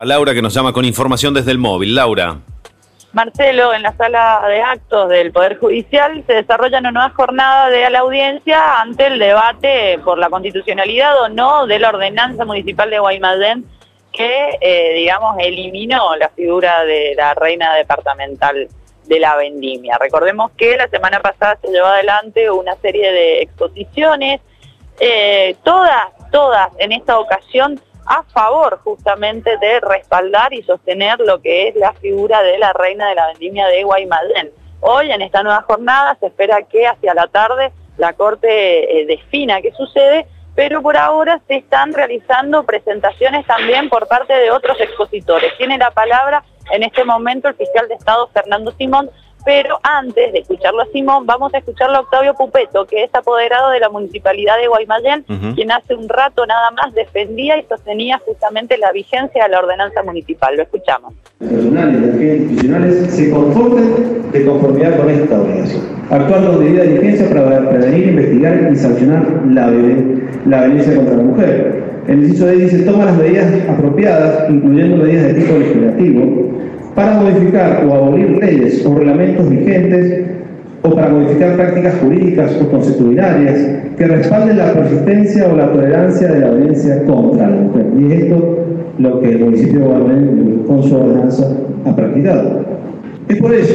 Laura, que nos llama con información desde el móvil. Laura. Marcelo, en la sala de actos del Poder Judicial se desarrolla una nueva jornada de la audiencia ante el debate por la constitucionalidad o no de la ordenanza municipal de Guaymallén que, eliminó la figura de la reina departamental de la vendimia. Recordemos que la semana pasada se llevó adelante una serie de exposiciones, todas en esta ocasión a favor justamente de respaldar y sostener lo que es la figura de la reina de la vendimia de Guaymallén. Hoy, en esta nueva jornada, se espera que hacia la tarde la Corte defina qué sucede, pero por ahora se están realizando presentaciones también por parte de otros expositores. Tiene la palabra en este momento el fiscal de Estado, Fernando Simón, pero antes de escucharlo a Simón, vamos a escucharlo a Octavio Pupeto, que es apoderado de la Municipalidad de Guaymallén, quien hace un rato nada más defendía y sostenía justamente la vigencia de la ordenanza municipal. Lo escuchamos. Personales y agentes institucionales se comporten de conformidad con esta obligación. Actuar con debida diligencia para prevenir, investigar y sancionar la violencia contra la mujer. El inciso D dice: toma las medidas apropiadas, incluyendo medidas de tipo legislativo, para modificar o abolir leyes o reglamentos vigentes o para modificar prácticas jurídicas o consuetudinarias que respalden la persistencia o la tolerancia de la violencia contra la mujer. Y es esto lo que el municipio de Guaymallén, con su ordenanza, ha practicado. Es por eso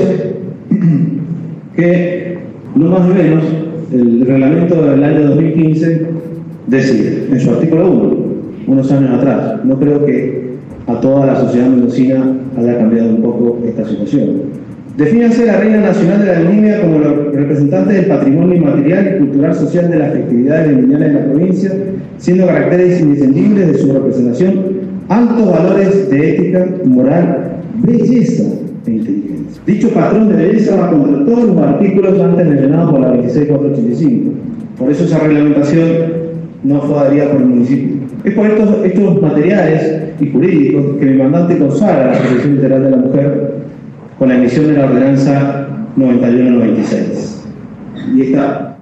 que, no más ni menos, el reglamento del año 2015 decide, en su artículo 1, unos años atrás, no creo que a toda la sociedad mendocina haya cambiado un poco esta situación. Defínase la reina nacional de la vendimia como los representantes del patrimonio inmaterial y cultural social de las festividades vendimiales de la provincia, siendo caracteres indiscutibles de su representación altos valores de ética, moral, belleza e inteligencia. Dicho patrón de belleza va contra todos los artículos antes mencionados por la 26485. Por eso esa reglamentación no fue adherida por el municipio. Es por estos materiales y jurídicos que mi mandante consagra la protección integral de la mujer con la emisión de la ordenanza 91-96. Y esta...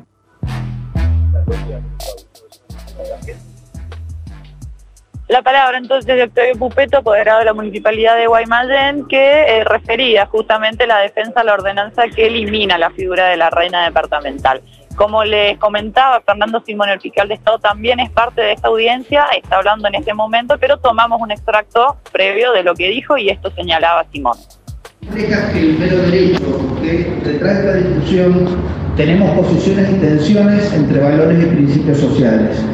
La palabra entonces de Octavio Pupeto, apoderado de la Municipalidad de Guaymallén, que refería justamente la defensa de la ordenanza que elimina la figura de la reina departamental. Como les comentaba, Fernando Simón, el fiscal de Estado, también es parte de esta audiencia, está hablando en este momento, pero tomamos un extracto previo de lo que dijo y esto señalaba Simón. Refleja que el mero derecho, que detrás de esta discusión tenemos posiciones y tensiones entre valores y principios sociales.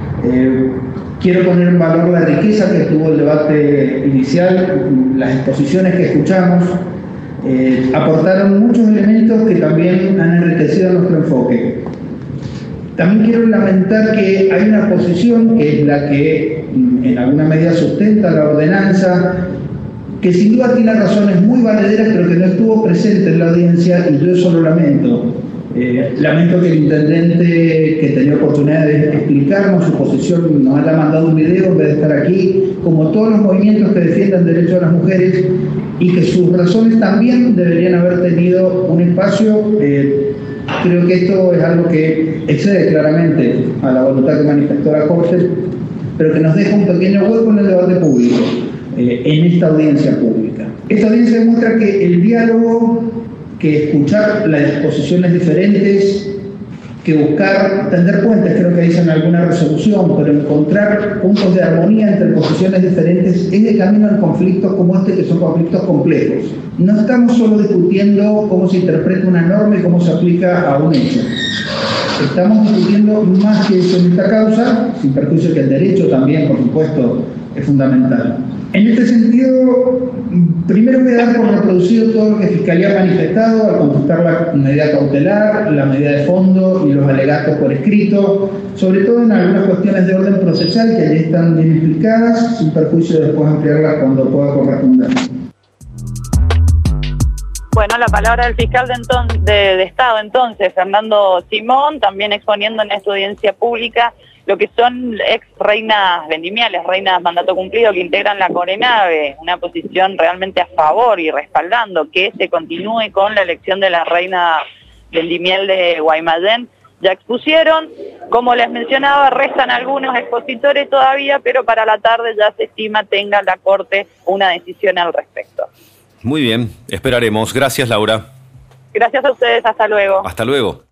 Quiero poner en valor la riqueza que tuvo el debate inicial, las exposiciones que escuchamos, aportaron muchos elementos que también han enriquecido nuestro enfoque. También quiero lamentar que hay una posición, que es la que en alguna medida sustenta la ordenanza, que sin duda tiene razones muy valederas, pero que no estuvo presente en la audiencia, y yo eso lo lamento. Lamento que el intendente, que tenía oportunidad de explicarnos su posición, nos haya mandado un video en vez de estar aquí, como todos los movimientos que defiendan derechos de las mujeres, y que sus razones también deberían haber tenido un espacio. Creo que esto es algo que excede claramente a la voluntad que manifestó la Corte, pero que nos deja un pequeño hueco en el debate público, en esta audiencia pública. Esta audiencia demuestra que el diálogo, que escuchar las posiciones diferentes, que buscar tender puentes, creo que dicen alguna resolución, pero encontrar puntos de armonía entre posiciones diferentes es el camino en conflictos como este, que son conflictos complejos. No estamos solo discutiendo cómo se interpreta una norma y cómo se aplica a un hecho. Estamos discutiendo más que eso en esta causa, sin perjuicio que el derecho también, por supuesto, es fundamental. En este sentido, primero voy a dar por reproducido todo lo que Fiscalía ha manifestado al contestar la medida cautelar, la medida de fondo y los alegatos por escrito, sobre todo en algunas cuestiones de orden procesal que allí están bien explicadas, sin perjuicio de después ampliarlas cuando pueda corresponder. Bueno, la palabra del fiscal de Estado entonces, Fernando Simón, también exponiendo en esta audiencia pública lo que son ex reinas vendimiales, reinas mandato cumplido que integran la Corenave, una posición realmente a favor y respaldando que se continúe con la elección de la reina vendimiel de Guaymallén ya expusieron. Como les mencionaba, restan algunos expositores todavía, pero para la tarde ya se estima tenga la Corte una decisión al respecto. Muy bien, esperaremos. Gracias, Laura. Gracias a ustedes, hasta luego. Hasta luego.